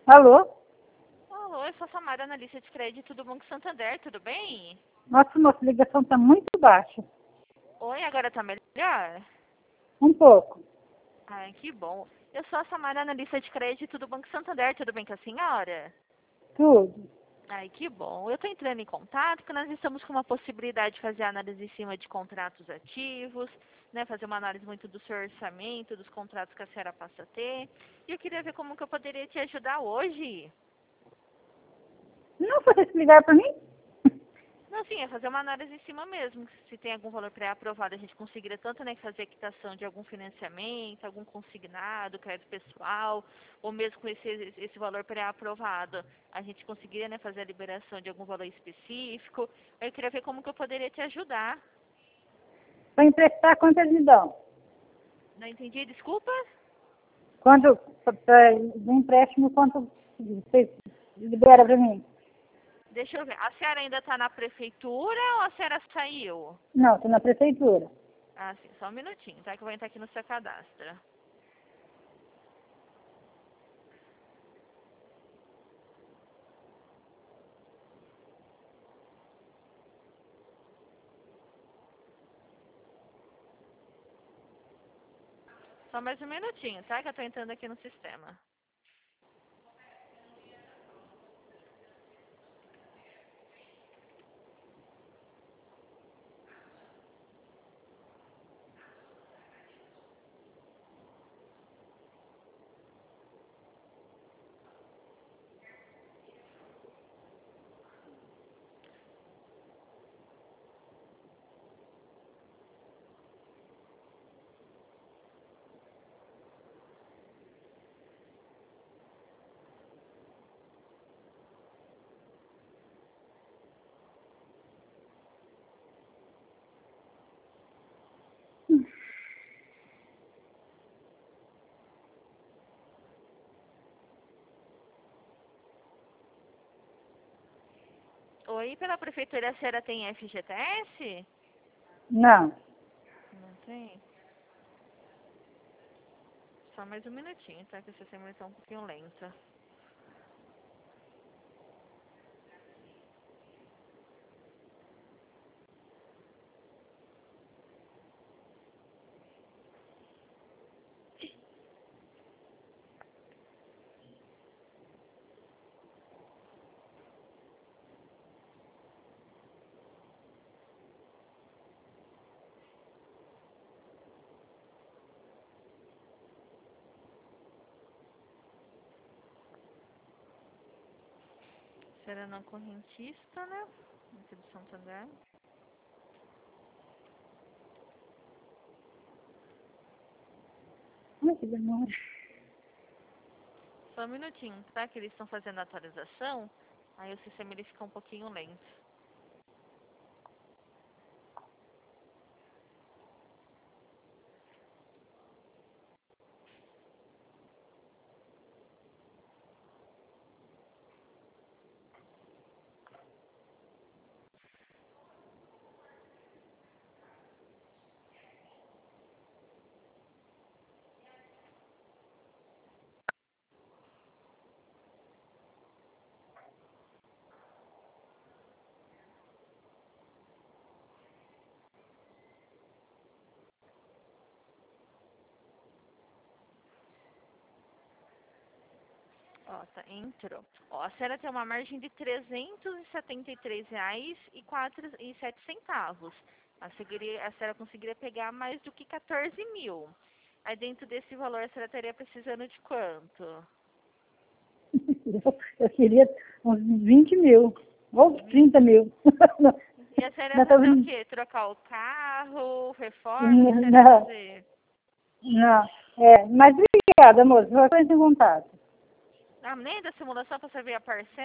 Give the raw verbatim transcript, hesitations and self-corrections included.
Alô? Alô, eu sou a Samara, analista de crédito do Banco Santander, tudo bem? Nossa, nossa ligação está muito baixa. Oi, agora tá melhor? Um pouco. Ai, que bom. Eu sou a Samara, analista de crédito do Banco Santander, tudo bem com a senhora? Tudo. Ai, que bom. Eu tô entrando em contato porque nós estamos com uma possibilidade de fazer análise em cima de contratos ativos, né, fazer uma análise muito do seu orçamento, dos contratos que a senhora passa a ter. E eu queria ver como que eu poderia te ajudar hoje. Não foi ligar para mim? Não, sim, é fazer uma análise em cima mesmo. Se tem algum valor pré-aprovado, a gente conseguiria tanto, né, fazer a quitação de algum financiamento, algum consignado, crédito pessoal, ou mesmo com esse, esse valor pré-aprovado, a gente conseguiria, né, fazer a liberação de algum valor específico. Eu queria ver como que eu poderia te ajudar. Para emprestar, quanto eles me dão? Não entendi, desculpa? Quanto, para do empréstimo, quanto você libera para mim? Deixa eu ver. A senhora ainda está na prefeitura ou a senhora saiu? Não, estou na prefeitura. Ah, sim, só um minutinho, tá? Que eu vou entrar aqui no seu cadastro. Só mais um minutinho, tá? Que eu tô entrando aqui no sistema. Oi, pela prefeitura a senhora tem F G T S? Não. Não tem? Só mais um minutinho, tá? Que o sistema está um pouquinho lento. A senhora não correntista, né? Aqui do Santander. Ai, que demora. Só um minutinho, tá? Que eles estão fazendo a atualização. Aí o sistema ele fica um pouquinho lento. Ó, tá, entrou. Ó, a senhora tem uma margem de trezentos e setenta e três reais e quatro e sete centavos. A, seguiria, a senhora conseguiria pegar mais do que quatorze mil. Aí dentro desse valor a senhora estaria precisando de quanto? Eu, eu queria uns vinte mil. Ou trinta mil. E a senhora ia Não, tô fazer o brincando. quê? Trocar o carro, reforma? O que a senhora ia Não, fazer? não. É, mas obrigada, moço. Eu estou em contato. Ah, nem da simulação para saber a parcela?